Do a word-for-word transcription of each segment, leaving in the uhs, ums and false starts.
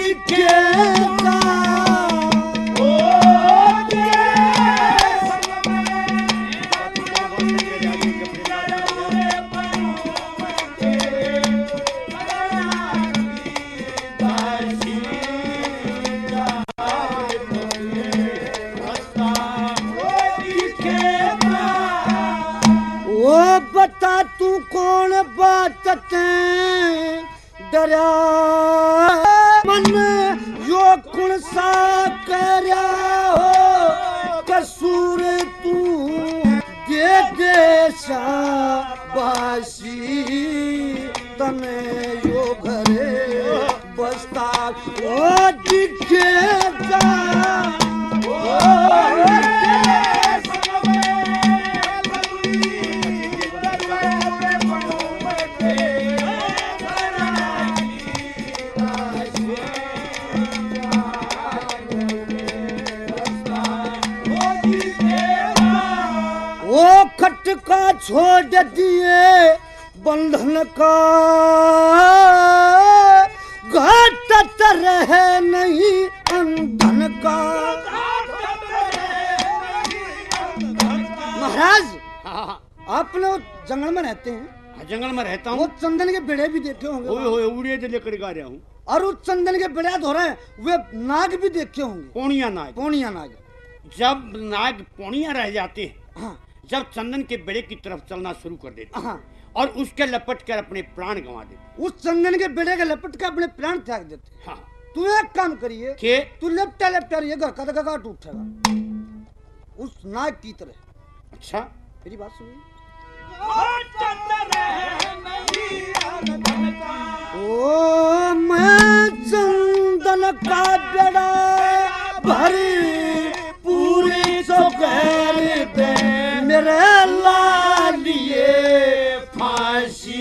दिखेगा बता तू कौन बात डरा मन यो कौन सा करया हो कसूर तू दे दे शाबाशी तने यो घरे बसता ओ दिखेगा खटका छोड़ दिए बंधन का घाटत रहे नहीं अंधन का। महाराज आपने जंगल में रहते हैं? जंगल में रहता हूँ। वो चंदन के बेड़े भी देखे होंगे। ओए होए उड़े से लेकर गा रहा हूँ। और उस चंदन के बेड़े धो रहे हैं वे नाग भी देखे होंगे। पौनिया नाग। पौनिया नाग। जब नाग पौनिया रह जाते हैं, हाँ। जब चंदन के बेड़े की तरफ चलना शुरू कर देते, हाँ। और उसके लपट कर अपने प्राण गंवा देते। उस चंदन के बेड़े के लपट कर अपने प्राण त्याग देते। हाँ। तू एक काम करिए के तू लेपटा लेपटा रहिए घर का काट उठेगा उस नाग की तरह। अच्छा मेरी बात सुनिए। ओ मैं चंदन का बेड़ा भरी पूरी सफर दे मेरे लालिए फांसी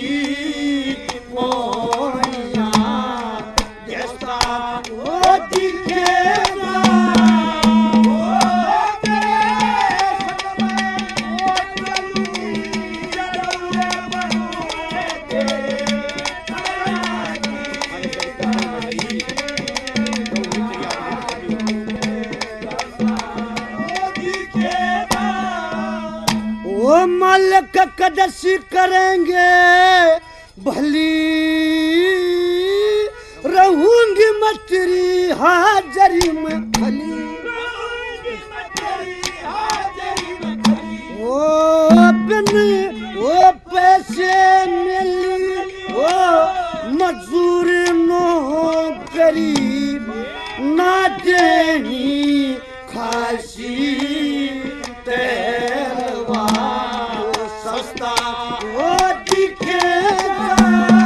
मोया जैसा वो दिखेगा मालिक कदसी करेंगे भली रहूंगी मैं तेरी हाजरी में खली। ओ बिन ओ पैसे मिली ओ मजदूर नौकरी ना देनी खासी तेरवा सस्ता वो दिखेगा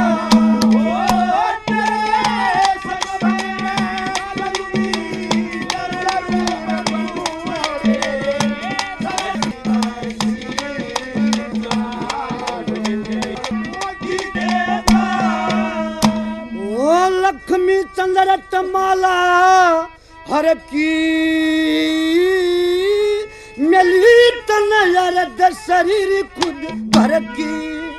वो लक्ष्मी चंद्र माला हर की मिली तन यार द शरीर खुद भर की।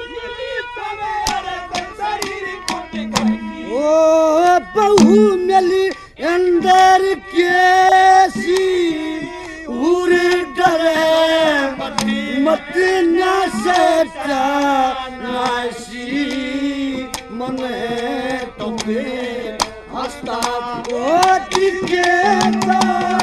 ओ बहू मिली अंदर कैसी उर डरे मत न सचा नासी मने तो हस्ता ओ दिखेगा